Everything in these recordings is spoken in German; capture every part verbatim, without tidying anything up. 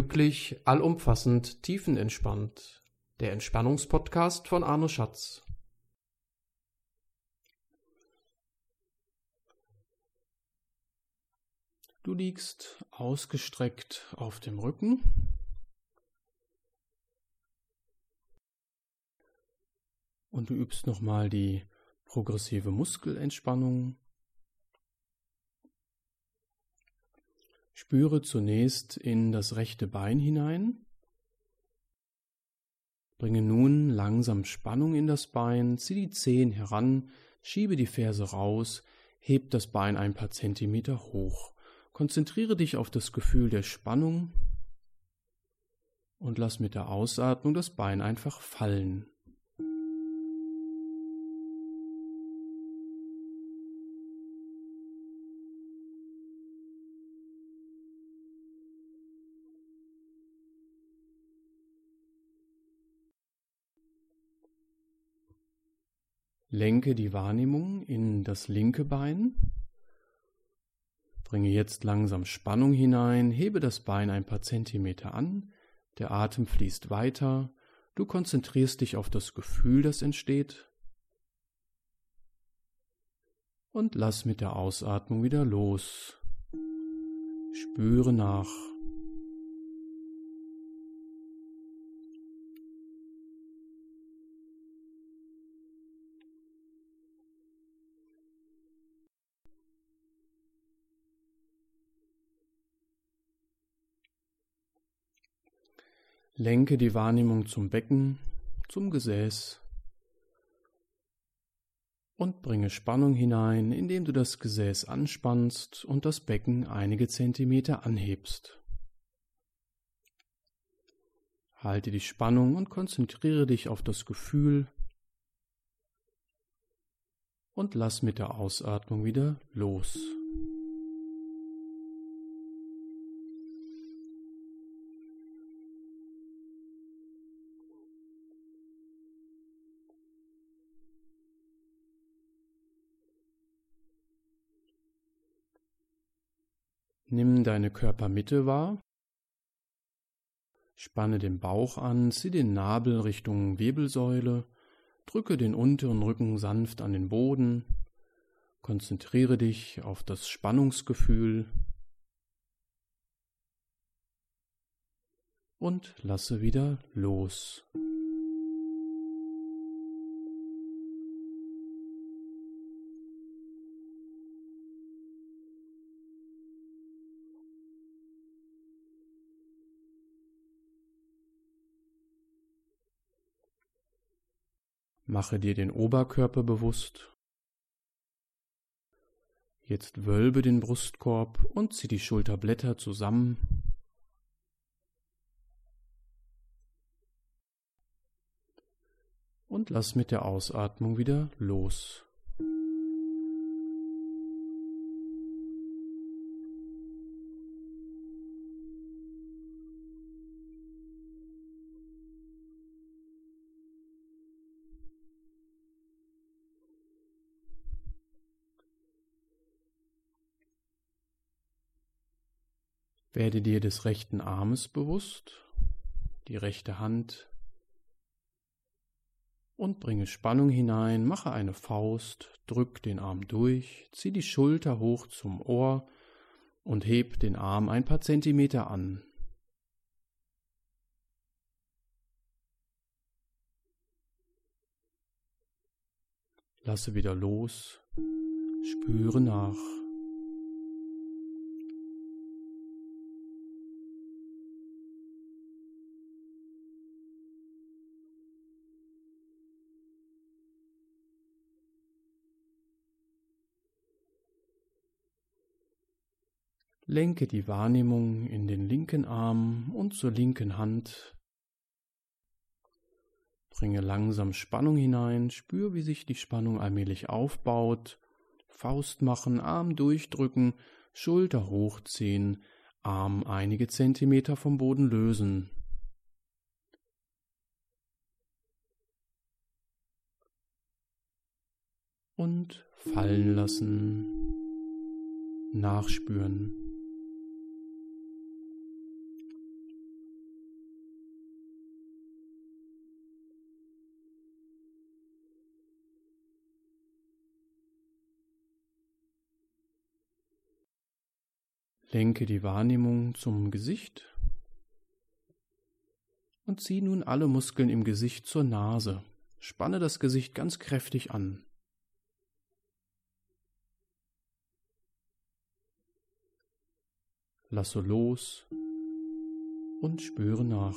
Glücklich, allumfassend, tiefenentspannt. Der Entspannungspodcast von Arno Schatz. Du liegst ausgestreckt auf dem Rücken. Und du übst nochmal die progressive Muskelentspannung. Spüre zunächst in das rechte Bein hinein. Bringe nun langsam Spannung in das Bein, zieh die Zehen heran, schiebe die Ferse raus, heb das Bein ein paar Zentimeter hoch. Konzentriere dich auf das Gefühl der Spannung und lass mit der Ausatmung das Bein einfach fallen. Lenke die Wahrnehmung in das linke Bein. Bringe jetzt langsam Spannung hinein, hebe das Bein ein paar Zentimeter an, der Atem fließt weiter, du konzentrierst dich auf das Gefühl, das entsteht und lass mit der Ausatmung wieder los. Spüre nach. Lenke die Wahrnehmung zum Becken, zum Gesäß und bringe Spannung hinein, indem du das Gesäß anspannst und das Becken einige Zentimeter anhebst. Halte die Spannung und konzentriere dich auf das Gefühl und lass mit der Ausatmung wieder los. Nimm deine Körpermitte wahr, spanne den Bauch an, zieh den Nabel Richtung Wirbelsäule, drücke den unteren Rücken sanft an den Boden, konzentriere dich auf das Spannungsgefühl und lasse wieder los. Mache dir den Oberkörper bewusst. Jetzt wölbe den Brustkorb und zieh die Schulterblätter zusammen. Und lass mit der Ausatmung wieder los. Werde dir des rechten Armes bewusst, die rechte Hand, und bringe Spannung hinein, mache eine Faust, drück den Arm durch, zieh die Schulter hoch zum Ohr und heb den Arm ein paar Zentimeter an. Lasse wieder los, spüre nach. Lenke die Wahrnehmung in den linken Arm und zur linken Hand. Bringe langsam Spannung hinein, spür, wie sich die Spannung allmählich aufbaut. Faust machen, Arm durchdrücken, Schulter hochziehen, Arm einige Zentimeter vom Boden lösen. Und fallen lassen, nachspüren. Lenke die Wahrnehmung zum Gesicht und zieh nun alle Muskeln im Gesicht zur Nase. Spanne das Gesicht ganz kräftig an. Lasse los und spüre nach.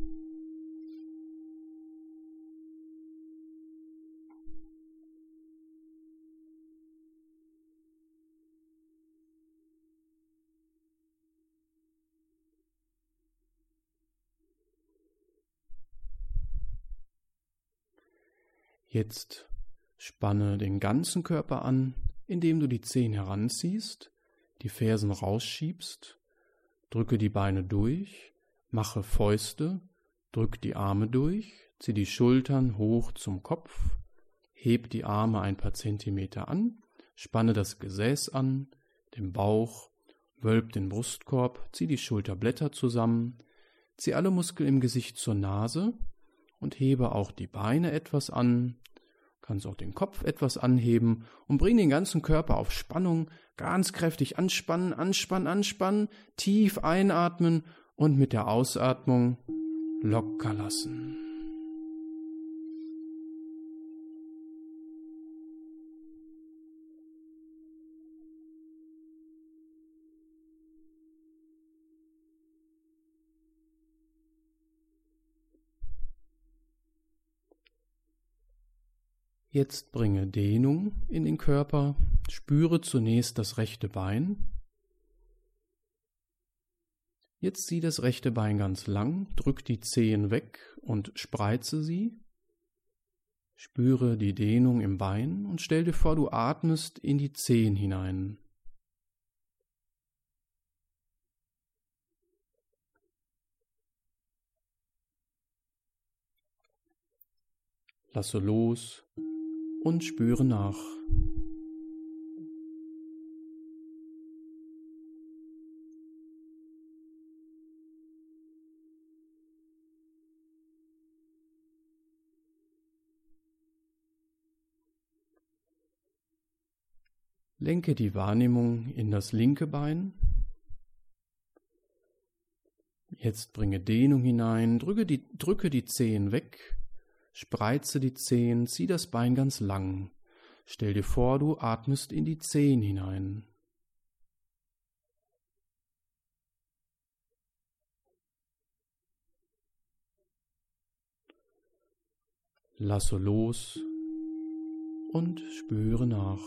Jetzt spanne den ganzen Körper an, indem du die Zehen heranziehst, die Fersen rausschiebst, drücke die Beine durch, mache Fäuste, drück die Arme durch, zieh die Schultern hoch zum Kopf, heb die Arme ein paar Zentimeter an, spanne das Gesäß an, den Bauch, wölb den Brustkorb, zieh die Schulterblätter zusammen, zieh alle Muskeln im Gesicht zur Nase und hebe auch die Beine etwas an, kannst auch den Kopf etwas anheben und bring den ganzen Körper auf Spannung, ganz kräftig anspannen, anspannen, anspannen, tief einatmen und mit der Ausatmung locker lassen. Jetzt bringe Dehnung in den Körper, spüre zunächst das rechte Bein. Jetzt zieh das rechte Bein ganz lang, drück die Zehen weg und spreize sie. Spüre die Dehnung im Bein und stell dir vor, du atmest in die Zehen hinein. Lasse los und spüre nach. Lenke die Wahrnehmung in das linke Bein. Jetzt bringe Dehnung hinein, drücke die, drücke die Zehen weg. Spreize die Zehen, zieh das Bein ganz lang. Stell dir vor, du atmest in die Zehen hinein. Lasse los und spüre nach.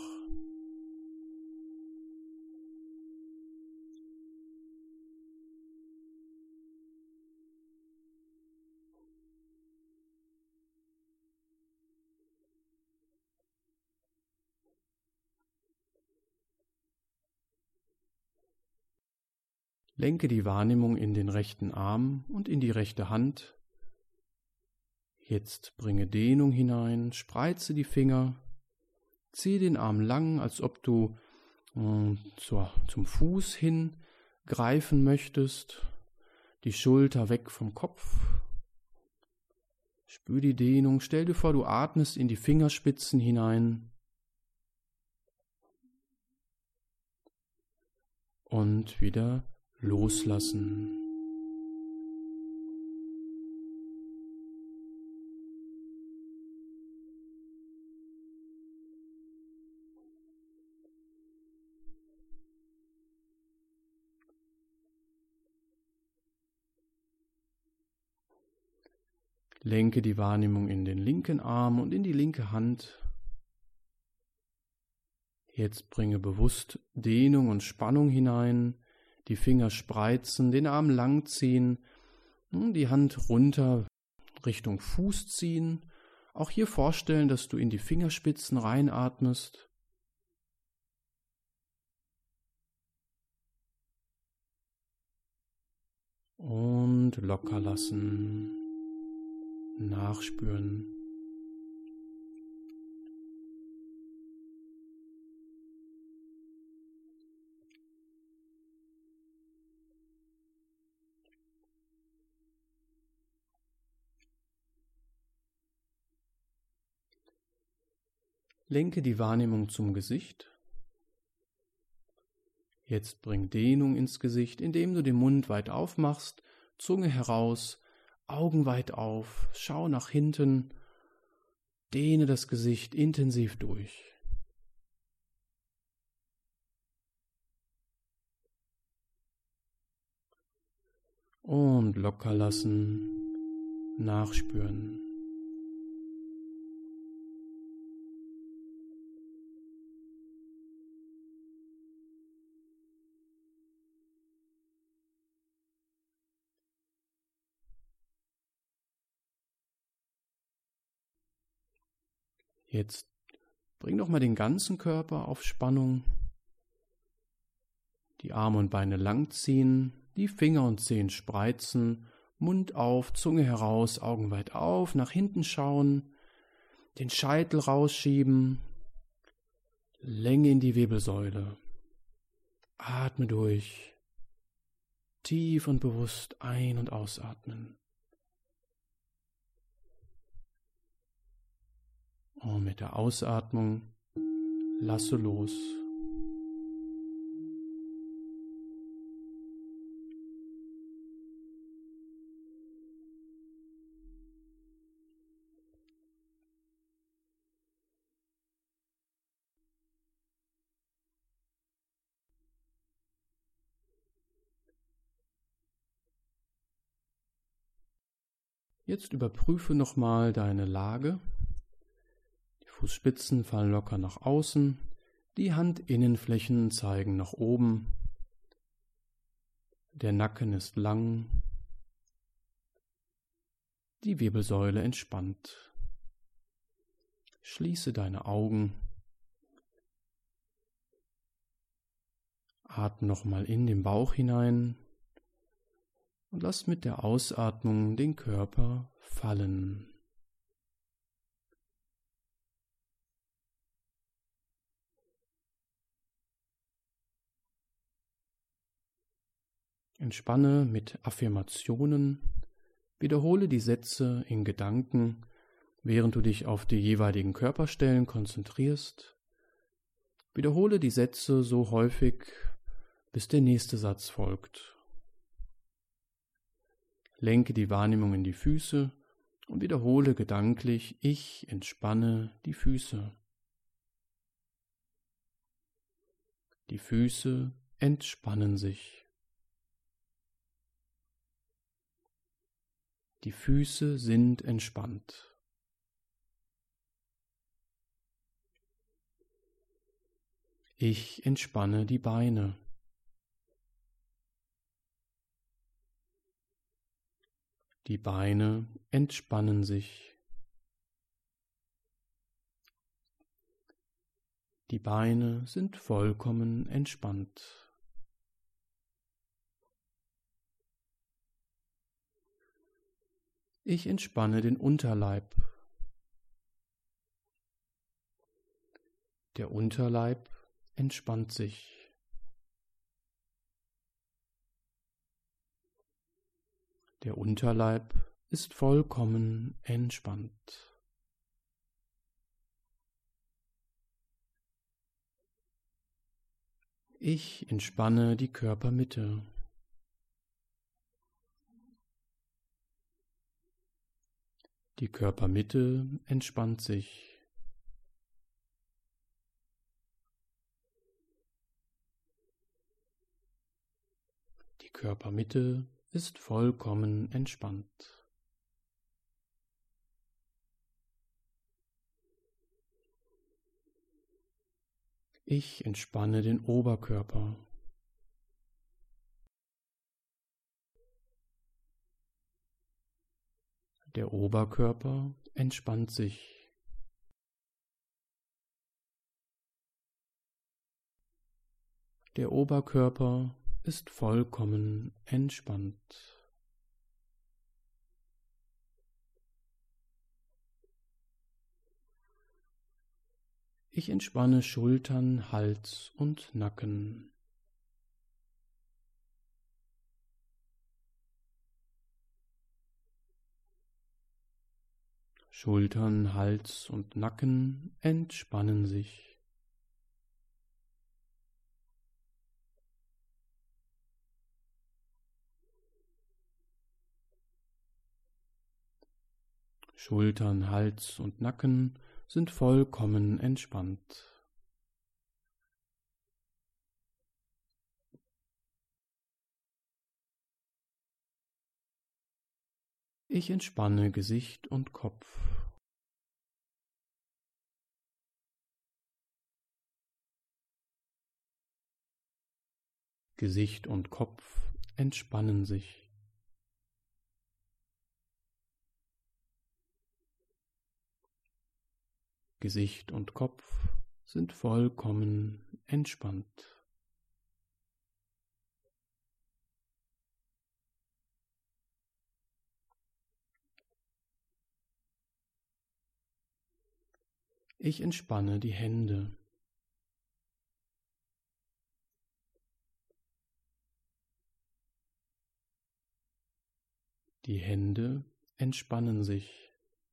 Lenke die Wahrnehmung in den rechten Arm und in die rechte Hand. Jetzt bringe Dehnung hinein, spreize die Finger, ziehe den Arm lang, als ob du äh, zur, zum Fuß hin greifen möchtest, die Schulter weg vom Kopf. Spür die Dehnung, stell dir vor, du atmest in die Fingerspitzen hinein. Und wieder loslassen. Lenke die Wahrnehmung in den linken Arm und in die linke Hand. Jetzt bringe bewusst Dehnung und Spannung hinein. Die Finger spreizen, den Arm lang ziehen, die Hand runter Richtung Fuß ziehen. Auch hier vorstellen, dass du in die Fingerspitzen reinatmest. Und locker lassen, nachspüren. Lenke die Wahrnehmung zum Gesicht. Jetzt bring Dehnung ins Gesicht, indem du den Mund weit aufmachst, Zunge heraus, Augen weit auf, schau nach hinten, dehne das Gesicht intensiv durch. Und locker lassen, nachspüren. Jetzt bring doch mal den ganzen Körper auf Spannung. Die Arme und Beine lang ziehen, die Finger und Zehen spreizen, Mund auf, Zunge heraus, Augen weit auf, nach hinten schauen, den Scheitel rausschieben, Länge in die Wirbelsäule. Atme durch, tief und bewusst ein- und ausatmen. Und mit der Ausatmung lasse los. Jetzt überprüfe nochmal deine Lage. Die Fußspitzen fallen locker nach außen, die Handinnenflächen zeigen nach oben, der Nacken ist lang, die Wirbelsäule entspannt. Schließe deine Augen, atme nochmal in den Bauch hinein und lass mit der Ausatmung den Körper fallen. Entspanne mit Affirmationen, wiederhole die Sätze in Gedanken, während du dich auf die jeweiligen Körperstellen konzentrierst. Wiederhole die Sätze so häufig, bis der nächste Satz folgt. Lenke die Wahrnehmung in die Füße und wiederhole gedanklich: Ich entspanne die Füße. Die Füße entspannen sich. Die Füße sind entspannt. Ich entspanne die Beine. Die Beine entspannen sich. Die Beine sind vollkommen entspannt. Ich entspanne den Unterleib. Der Unterleib entspannt sich. Der Unterleib ist vollkommen entspannt. Ich entspanne die Körpermitte. Die Körpermitte entspannt sich. Die Körpermitte ist vollkommen entspannt. Ich entspanne den Oberkörper. Der Oberkörper entspannt sich. Der Oberkörper ist vollkommen entspannt. Ich entspanne Schultern, Hals und Nacken. Schultern, Hals und Nacken entspannen sich. Schultern, Hals und Nacken sind vollkommen entspannt. Ich entspanne Gesicht und Kopf. Gesicht und Kopf entspannen sich. Gesicht und Kopf sind vollkommen entspannt. Ich entspanne die Hände. Die Hände entspannen sich.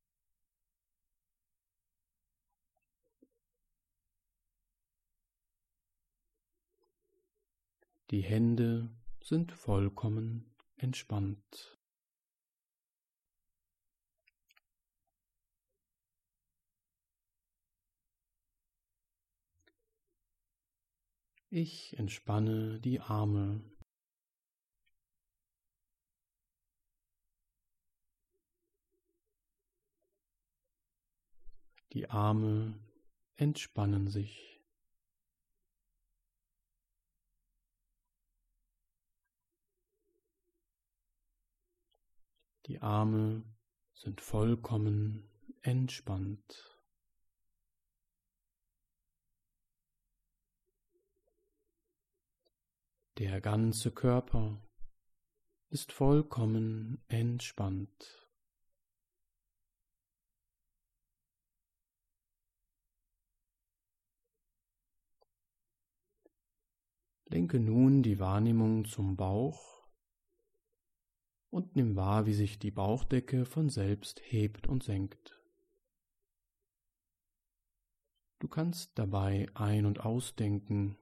Die Hände sind vollkommen entspannt. Ich entspanne die Arme. Die Arme entspannen sich. Die Arme sind vollkommen entspannt. Der ganze Körper ist vollkommen entspannt. Lenke nun die Wahrnehmung zum Bauch und nimm wahr, wie sich die Bauchdecke von selbst hebt und senkt. Du kannst dabei ein- und ausdenken,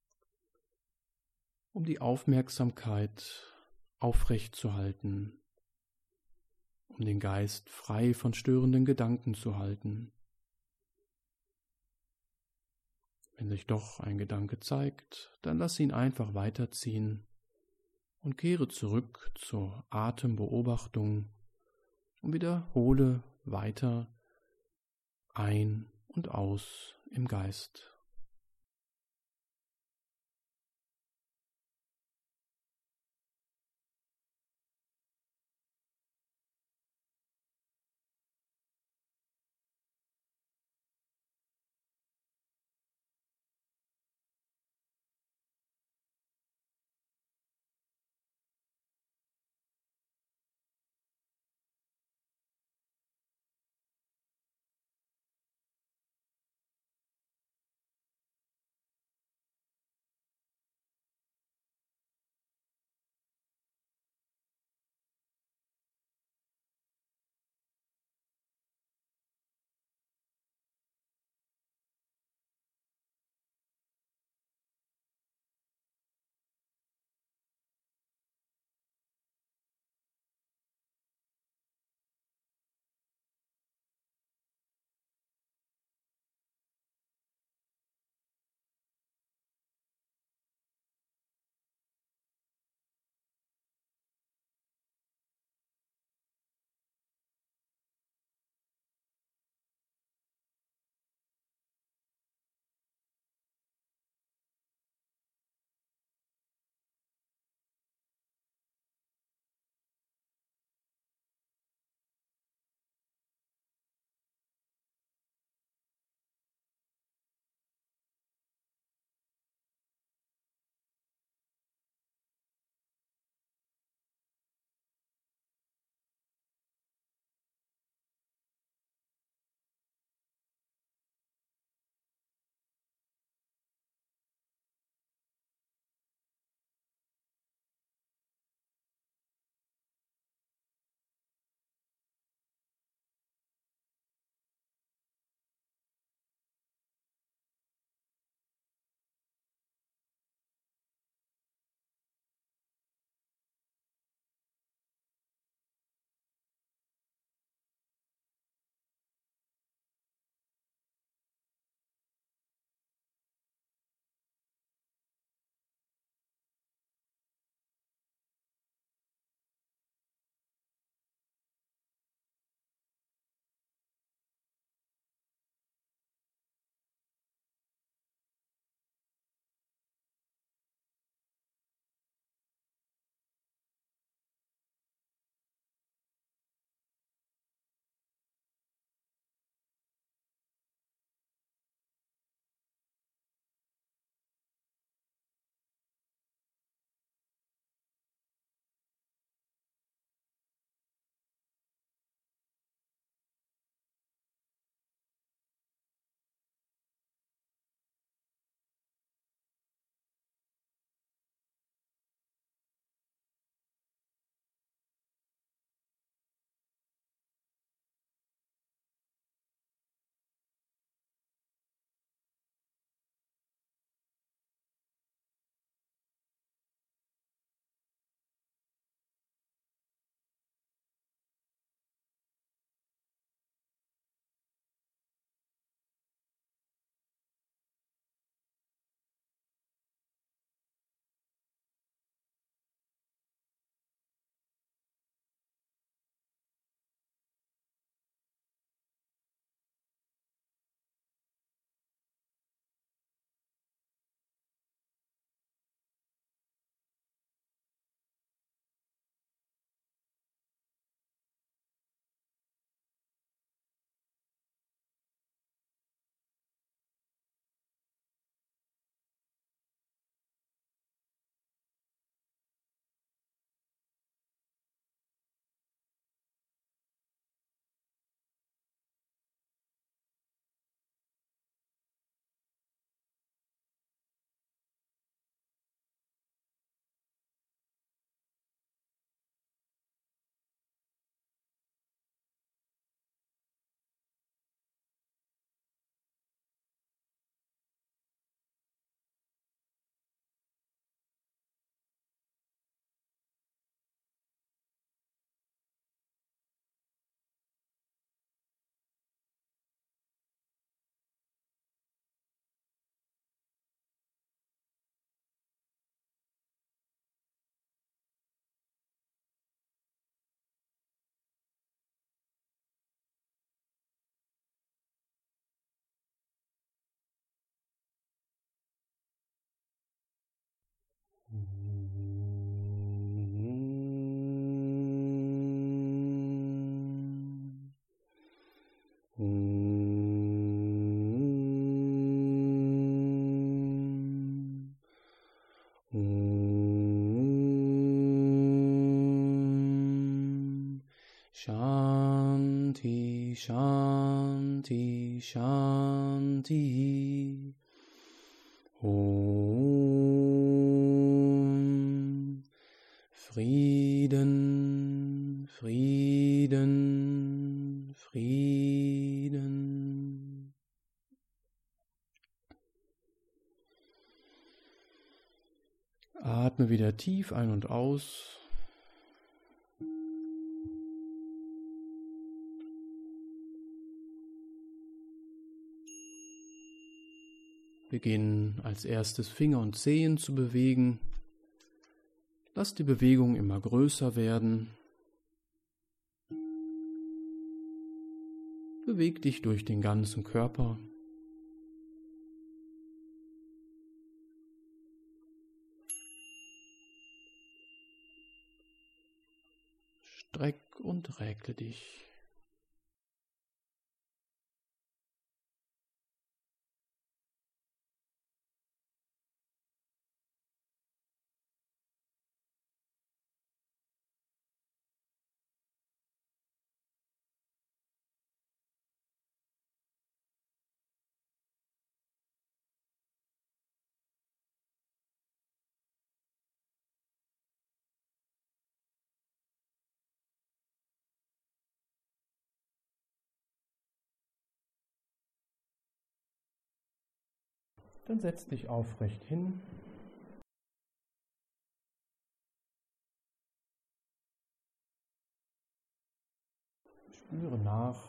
um die Aufmerksamkeit aufrecht zu halten, um den Geist frei von störenden Gedanken zu halten. Wenn sich doch ein Gedanke zeigt, dann lass ihn einfach weiterziehen und kehre zurück zur Atembeobachtung und wiederhole weiter ein und aus im Geist. Shanti, Shanti, Shanti. Om. Frieden, Frieden, Frieden. Atme wieder tief ein und aus. Beginn als erstes Finger und Zehen zu bewegen. Lass die Bewegung immer größer werden. Beweg dich durch den ganzen Körper. Streck und regle dich. Dann setz dich aufrecht hin. Spüre nach.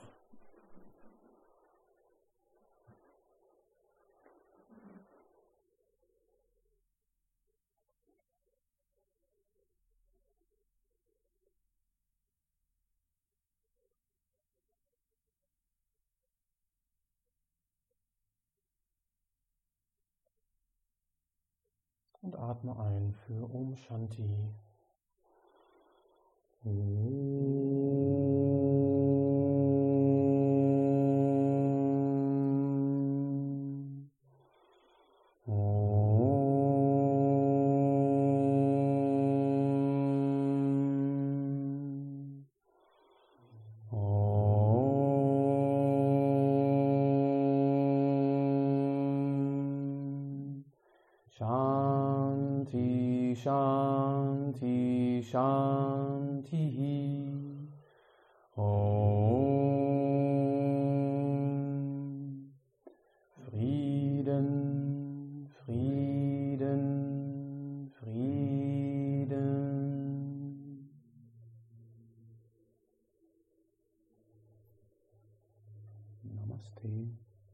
Und atme ein für Om Shanti. Shanti, Shanti, Shanti. Om. Frieden, Frieden, Frieden. Namaste.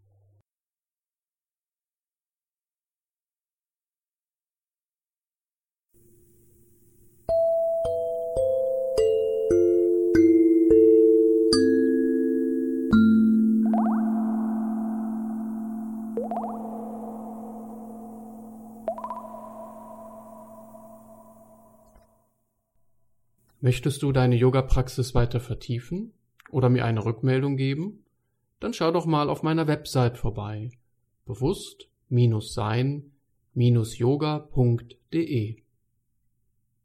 Möchtest du deine Yoga-Praxis weiter vertiefen oder mir eine Rückmeldung geben? Dann schau doch mal auf meiner Website vorbei. bewusst Bindestrich sein Bindestrich yoga Punkt de